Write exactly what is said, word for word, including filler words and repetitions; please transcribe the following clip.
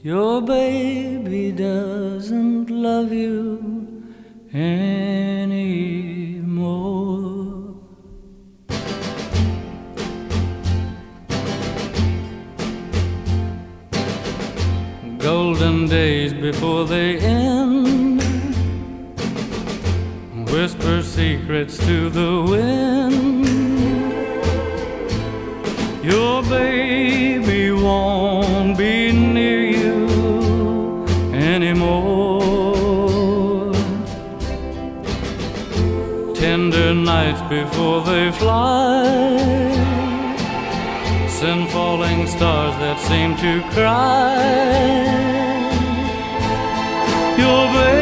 Your baby doesn't love you anymore. Golden days before they end, whisper secrets to the wind. Your baby won't be near you anymore. Tender nights before they fly send falling stars that seem to cry. Your baby